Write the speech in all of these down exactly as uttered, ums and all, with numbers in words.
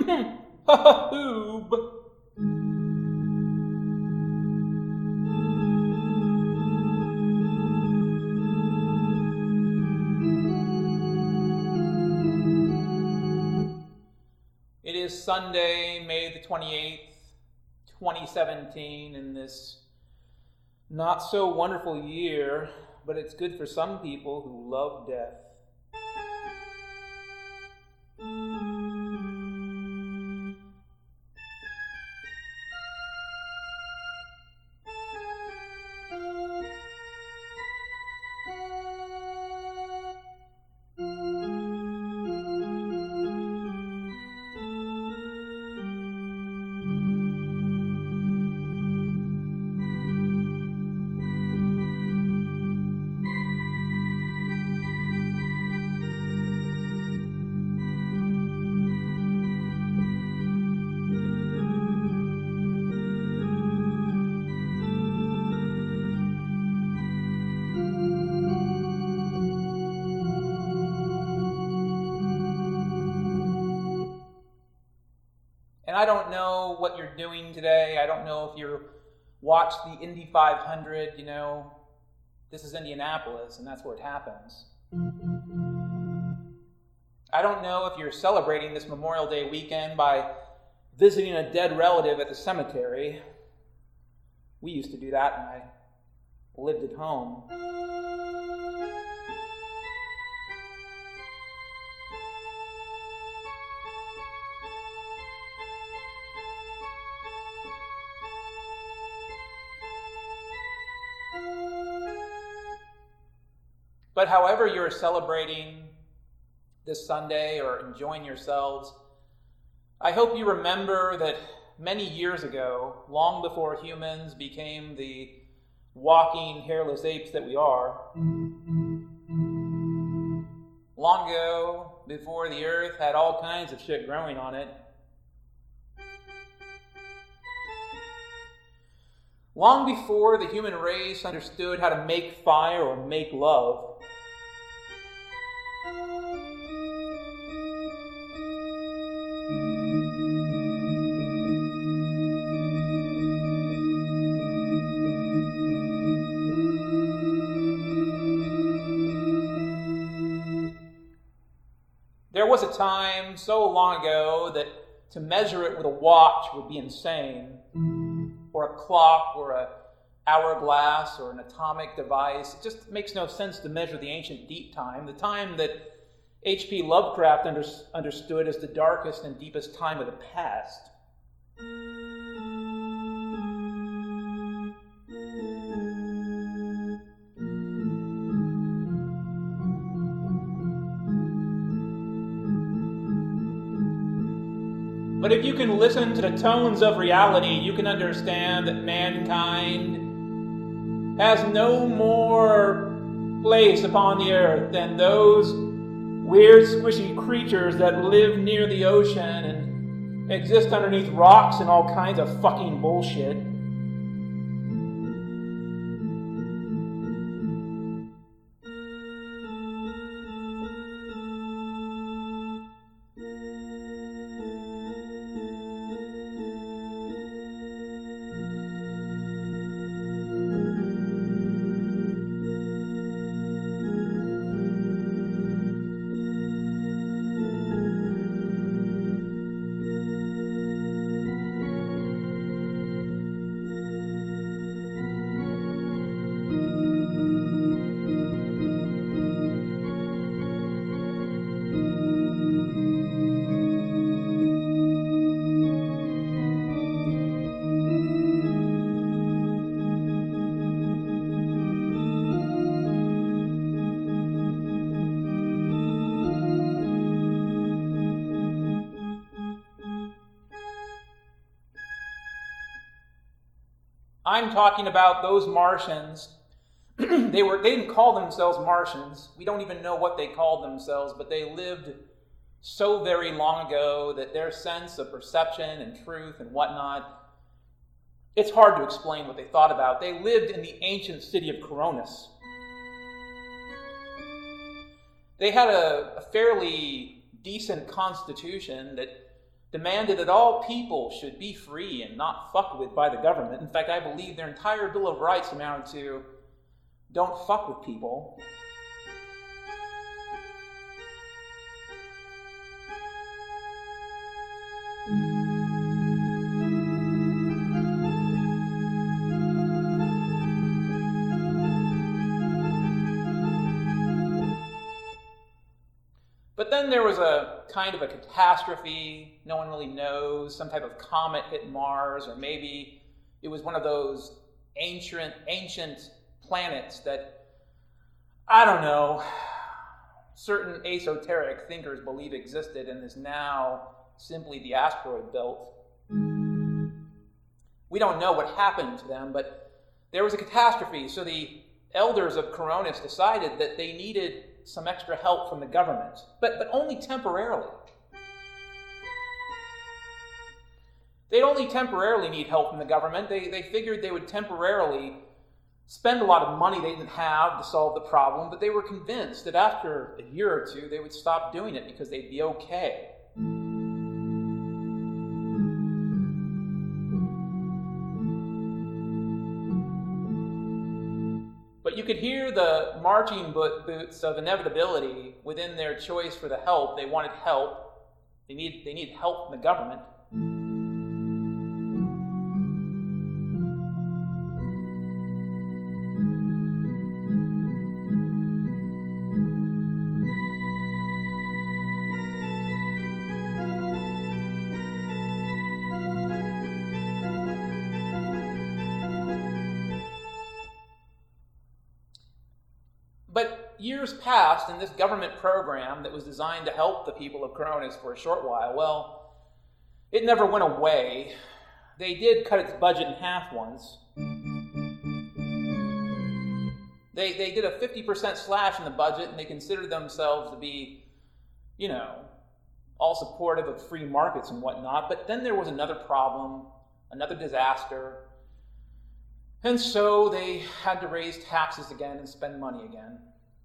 Ha-ha-hoob. It is Sunday, May the twenty-eighth, twenty seventeen, in this not so wonderful year, but it's good for some people who love death. And I don't know what you're doing today. I don't know if you watched the Indy five hundred, you know. This is Indianapolis, and that's where it happens. I don't know if you're celebrating this Memorial Day weekend by visiting a dead relative at the cemetery. We used to do that when I lived at home. But however you're celebrating this Sunday or enjoying yourselves, I hope you remember that many years ago, long before humans became the walking, hairless apes that we are, long ago, before the earth had all kinds of shit growing on it, long before the human race understood how to make fire or make love, there was a time so long ago that to measure it with a watch would be insane, or a clock, or an hourglass, or an atomic device. It just makes no sense to measure the ancient deep time, the time that H P Lovecraft under, understood as the darkest and deepest time of the past. But if you can listen to the tones of reality, you can understand that mankind has no more place upon the earth than those weird, squishy creatures that live near the ocean and exist underneath rocks and all kinds of fucking bullshit. I'm talking about those Martians. they were they didn't call themselves Martians. We don't even know what they called themselves, but they lived so very long ago that their sense of perception and truth and whatnot, it's hard to explain what they thought about. They lived in the ancient city of Coronis. They had a, a fairly decent constitution that demanded that all people should be free and not fucked with by the government. In fact, I believe their entire Bill of Rights amounted to, don't fuck with people. But then there was a kind of a catastrophe, no one really knows, some type of comet hit Mars, or maybe it was one of those ancient, ancient planets that, I don't know, certain esoteric thinkers believe existed and is now simply the asteroid belt. We don't know what happened to them, but there was a catastrophe, so the elders of Coronis decided that they needed some extra help from the government, but, but only temporarily. They'd only temporarily need help from the government. They, they figured they would temporarily spend a lot of money they didn't have to solve the problem, but they were convinced that after a year or two, they would stop doing it because they'd be okay. But you could hear the marching boots of inevitability within their choice for the help. They wanted help. They need, they needed help from the government. But years passed, and this government program that was designed to help the people of Coronis for a short while, well, it never went away. They did cut its budget in half once. They, they did a fifty percent slash in the budget, and they considered themselves to be, you know, all supportive of free markets and whatnot. But then there was another problem, another disaster. And so they had to raise taxes again and spend money again.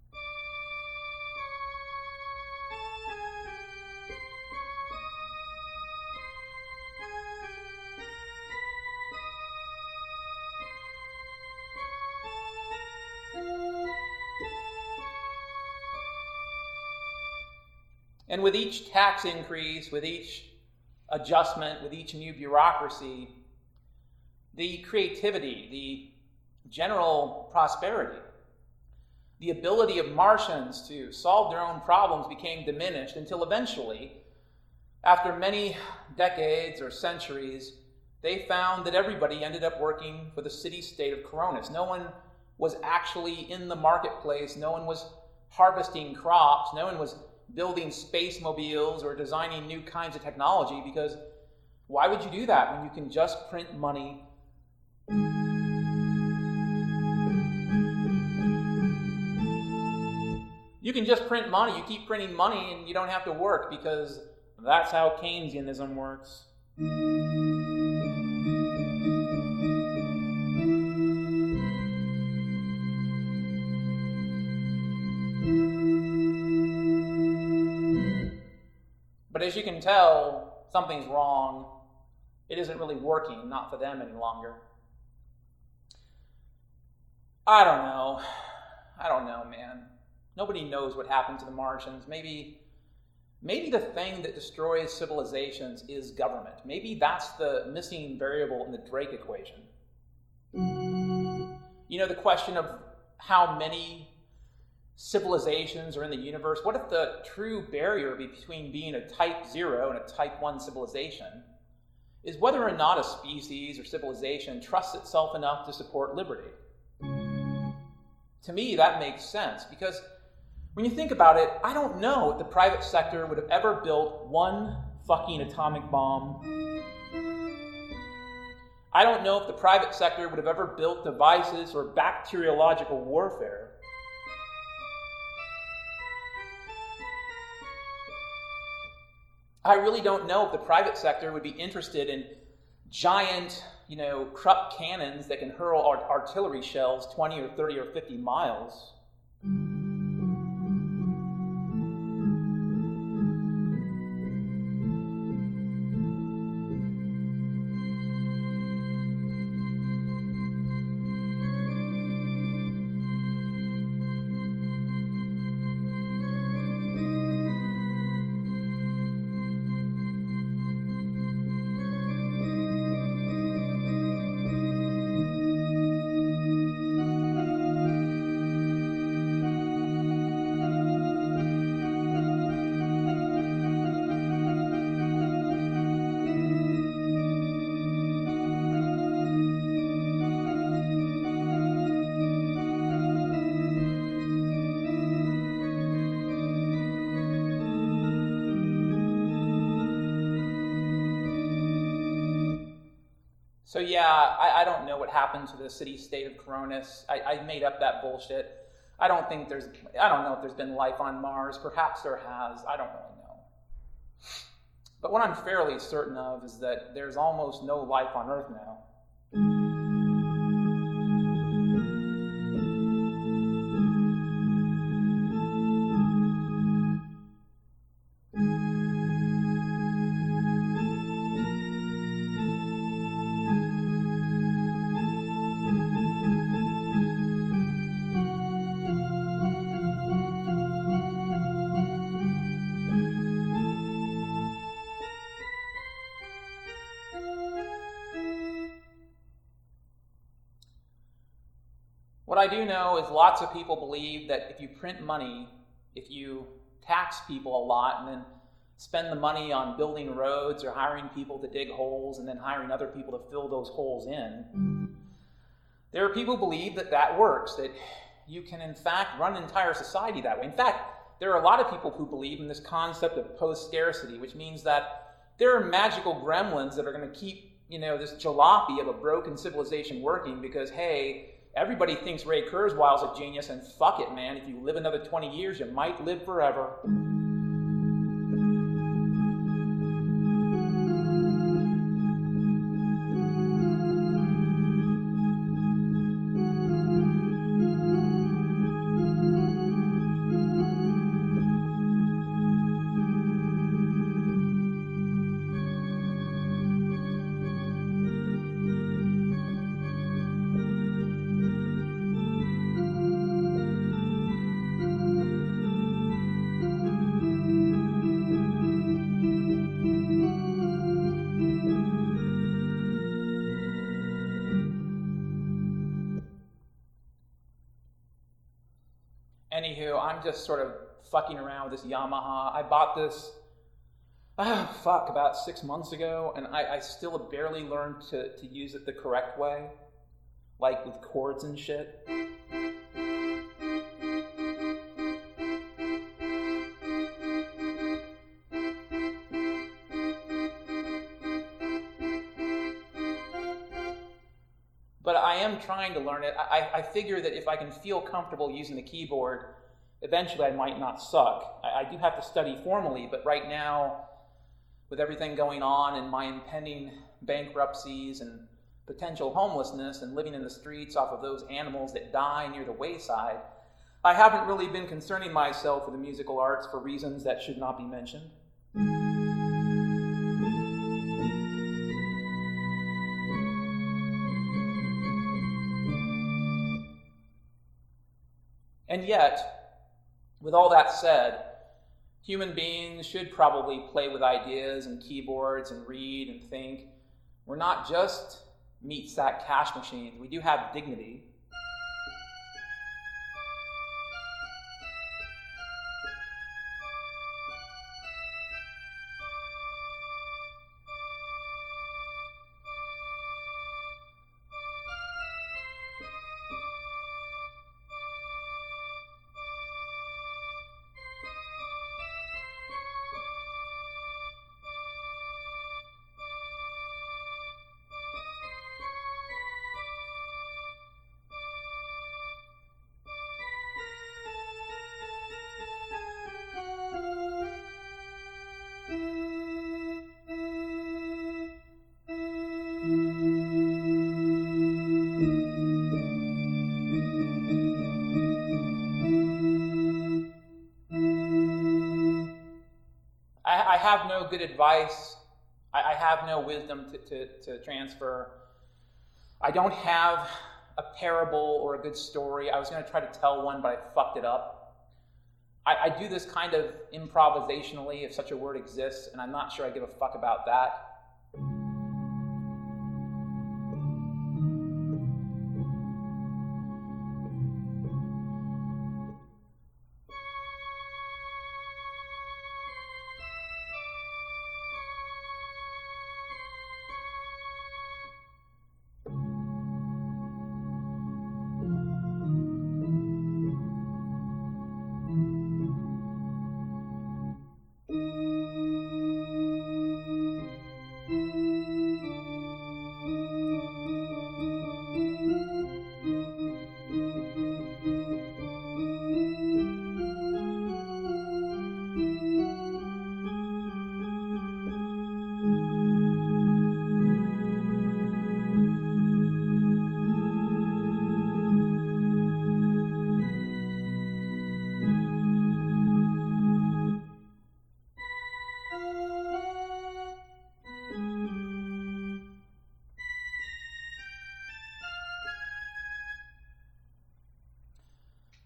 And with each tax increase, with each adjustment, with each new bureaucracy, the creativity, the general prosperity, the ability of Martians to solve their own problems became diminished until eventually, after many decades or centuries, they found that everybody ended up working for the city-state of Coronis. No one was actually in the marketplace. No one was harvesting crops. No one was building space mobiles or designing new kinds of technology, because why would you do that when you can just print money? You can just print money. You keep printing money and you don't have to work, because that's how Keynesianism works. But as you can tell, something's wrong. It isn't really working, not for them any longer. I don't know. I don't know, man. Nobody knows what happened to the Martians. Maybe, maybe the thing that destroys civilizations is government. Maybe that's the missing variable in the Drake equation. You know, the question of how many civilizations are in the universe. What if the true barrier between being a type zero and a type one civilization is whether or not a species or civilization trusts itself enough to support liberty? To me, that makes sense, because when you think about it, I don't know if the private sector would have ever built one fucking atomic bomb. I don't know if the private sector would have ever built devices or bacteriological warfare. I really don't know if the private sector would be interested in giant, you know, Krupp cannons that can hurl art- artillery shells twenty or thirty or fifty miles. So yeah, I, I don't know what happened to the city-state of Coronis. I, I made up that bullshit. I don't think there's, I don't know if there's been life on Mars. Perhaps there has. I don't really know. But what I'm fairly certain of is that there's almost no life on Earth now. What I do know is lots of people believe that if you print money, if you tax people a lot and then spend the money on building roads or hiring people to dig holes and then hiring other people to fill those holes in, there are people who believe that that works, that you can in fact run an entire society that way. In fact, there are a lot of people who believe in this concept of post-scarcity, which means that there are magical gremlins that are going to keep, you know, this jalopy of a broken civilization working because, hey, everybody thinks Ray Kurzweil's a genius, and fuck it, man. If you live another twenty years, you might live forever. Anywho, I'm just sort of fucking around with this Yamaha. I bought this, oh, fuck, about six months ago, and I, I still barely learned to, to use it the correct way, like with chords and shit. But I am trying to learn it. I, I figure that if I can feel comfortable using the keyboard, eventually I might not suck. I, I do have to study formally, but right now, with everything going on and my impending bankruptcies and potential homelessness and living in the streets off of those animals that die near the wayside, I haven't really been concerning myself with the musical arts for reasons that should not be mentioned. And yet, with all that said, human beings should probably play with ideas and keyboards and read and think. We're not just meat sack cash machines. We do have dignity. I have no good advice. I have no wisdom to, to, to transfer. I don't have a parable or a good story. I was going to try to tell one, but I fucked it up. I, I do this kind of improvisationally, if such a word exists, and I'm not sure I give a fuck about that.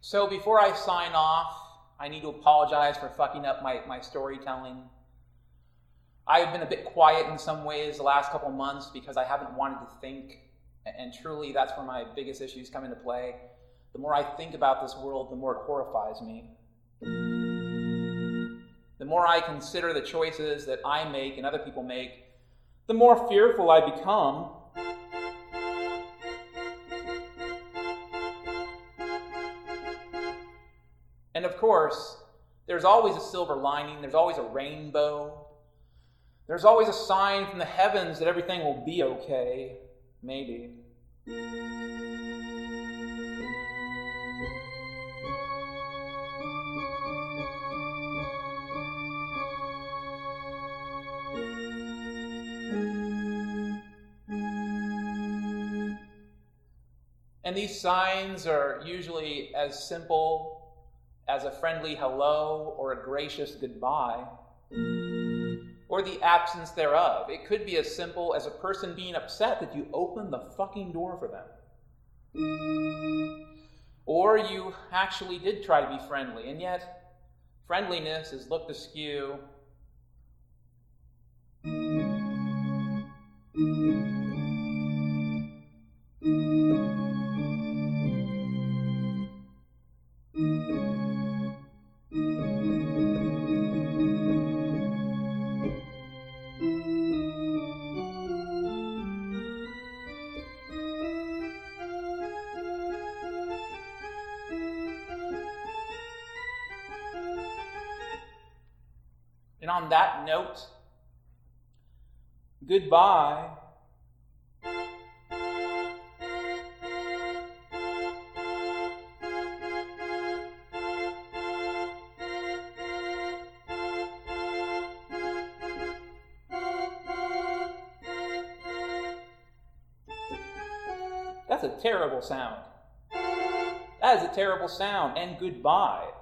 So before I sign off, I need to apologize for fucking up my, my storytelling. I've been a bit quiet in some ways the last couple months because I haven't wanted to think, and truly that's where my biggest issues come into play. The more I think about this world, the more it horrifies me. The more I consider the choices that I make and other people make, the more fearful I become. And of course, there's always a silver lining, there's always a rainbow. There's always a sign from the heavens that everything will be okay. Maybe. And these signs are usually as simple as a friendly hello or a gracious goodbye, or the absence thereof. It could be as simple as a person being upset that you open the fucking door for them. Or you actually did try to be friendly, and yet friendliness is looked askew. And on that note, goodbye. That's a terrible sound. That is a terrible sound, and goodbye.